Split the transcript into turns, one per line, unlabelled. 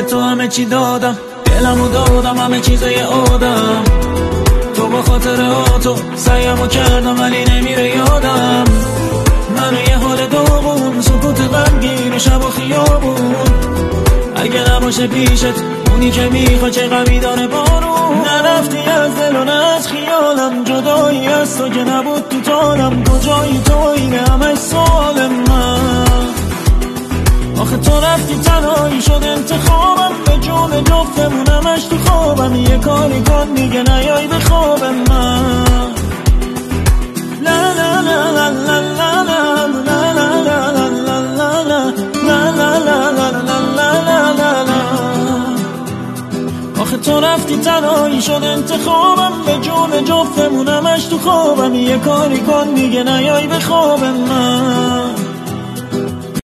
به تو همه چی دادم، دلمو دادم، همه چیزای آدم. تو با خاطر تو سعیمو کردم ولی نمیره یادم. منو یه حال داغون، سکوت غمگین و شب و خیابون. اگه نباشه پیشت اونی که میخواد چه غمی داره بارون. نرفتی از دل و نه از خیالم، جدایی از تو که نبود تو تالم. کجایی تو اینه همه سوال من. آخه تو رفتی تنهایی شد انتخابم، به جون جفتمون همش تو خوابم. یه کاری کن دیگه نیای به خواب من. لا لا لا لا لا لا لا لا لا لا لا لا لا لا. آخه تو رفتی تنهایی شد انتخابم، به جون جفتمون همش تو خوابم. یه کاری کن دیگه نیای به خواب من.